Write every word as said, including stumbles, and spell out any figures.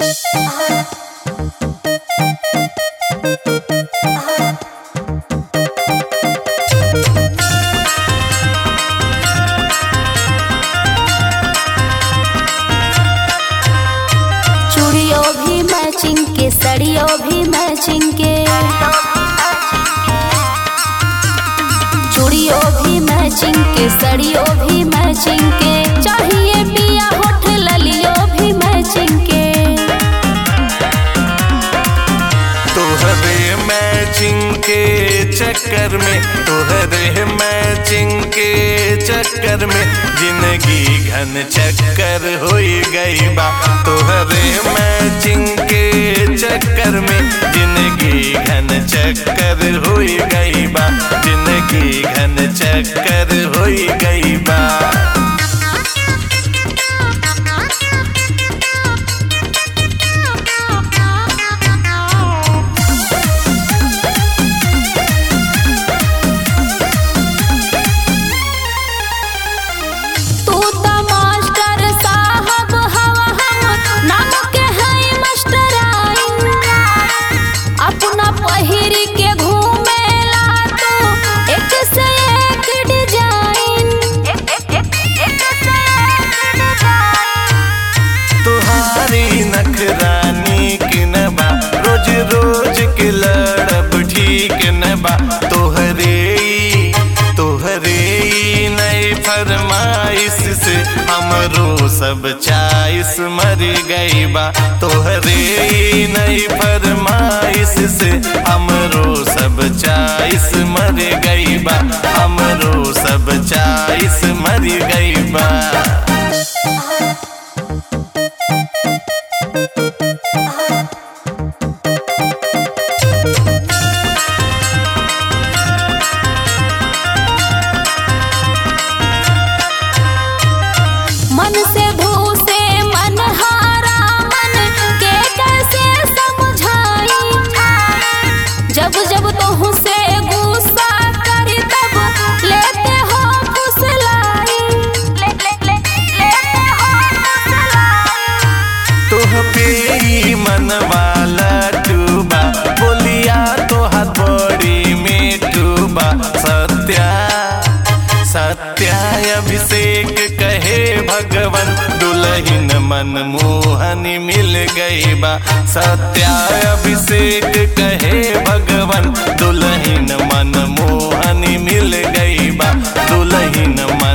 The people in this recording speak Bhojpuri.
चूड़ियों भी मैचिंग के, सड़ियों भी मैचिंग के, चूड़ियों भी मैचिंग के, सड़ियों भी मैचिंग के, चाहिए पिया होठ ललियों भी मैचिंग के। तोहरे मैचिंग के चक्कर में, तोहरे मैचिंग के चक्कर में जिंदगी घन चक्कर होई गई बा। तोहरे मैचिंग के चक्कर में जिंदगी घन चक्कर होई गई बा, जिंदगी घन चक्कर होई गई बा। नखरानी के नबा रोज रोज के लड़ब ठीक नबा। तोहरे तोहरे नई फरमाइश से हमरो सब चाइस मर गई बा। तोहरे नई फरमाइश से हमरो सब चाइस मर गई बा, हमरो सब चाइस मर गई बा। मन से धू से मन हारा मन के कैसे समझाई, जब जब तोह से गुस्सा करी तब लेते हो फुसलाई, ले, ले, ले, लेते हो फुसलाई। तोह पे मन वाला डूबा, बोलिया तो हाथ बड़ी में डूबा। सत्या सत्या अभिषेक कहे भगवन, दुल्हन मन मोहनी मिल गई बा। सत्या अभिषेक कहे भगवन, दुल्हन मन मोहनी मिल गई बा, दुल्हन मन